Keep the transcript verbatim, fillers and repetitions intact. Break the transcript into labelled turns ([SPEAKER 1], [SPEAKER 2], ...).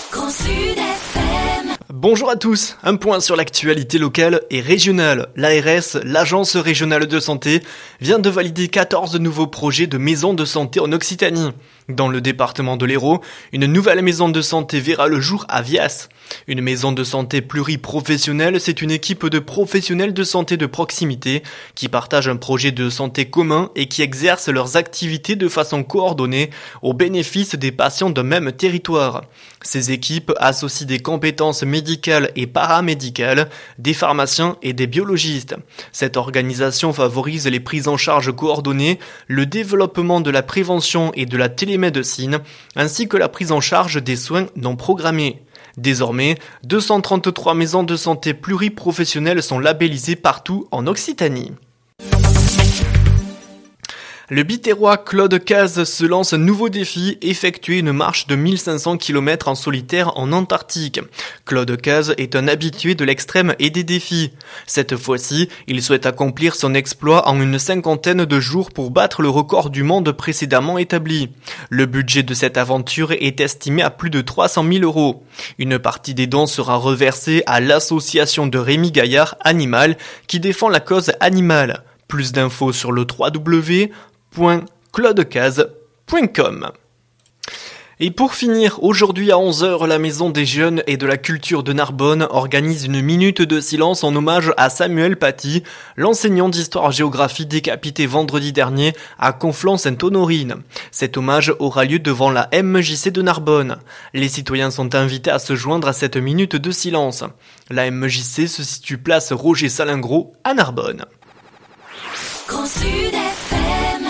[SPEAKER 1] Grand Sud F M.
[SPEAKER 2] Bonjour à tous, un point sur l'actualité locale et régionale. L'A R S, l'Agence régionale de santé, vient de valider quatorze nouveaux projets de maisons de santé en Occitanie. Dans le département de l'Hérault, une nouvelle maison de santé verra le jour à Vias. Une maison de santé pluriprofessionnelle, c'est une équipe de professionnels de santé de proximité qui partagent un projet de santé commun et qui exercent leurs activités de façon coordonnée au bénéfice des patients d'un même territoire. Ces équipes associent des compétences médicales et paramédicales, des pharmaciens et des biologistes. Cette organisation favorise les prises en charge coordonnées, le développement de la prévention et de la télémédecine, ainsi que la prise en charge des soins non programmés. Désormais, deux cent trente-trois maisons de santé pluriprofessionnelles sont labellisées partout en Occitanie. Le Biterrois Claude Cazes se lance un nouveau défi, effectuer une marche de mille cinq cents kilomètres en solitaire en Antarctique. Claude Cazes est un habitué de l'extrême et des défis. Cette fois-ci, il souhaite accomplir son exploit en une cinquantaine de jours pour battre le record du monde précédemment établi. Le budget de cette aventure est estimé à plus de trois cent mille euros. Une partie des dons sera reversée à l'association de Rémi Gaillard Animal qui défend la cause animale. Plus d'infos sur le w w w point claude cazes point com. Et pour finir, aujourd'hui à onze heures, la Maison des Jeunes et de la Culture de Narbonne organise une minute de silence en hommage à Samuel Paty, l'enseignant d'histoire-géographie décapité vendredi dernier à Conflans-Sainte-Honorine. Cet hommage aura lieu devant la M J C de Narbonne. Les citoyens sont invités à se joindre à cette minute de silence. La M J C se situe place Roger Salingro à Narbonne.
[SPEAKER 1] Grand Sud F M.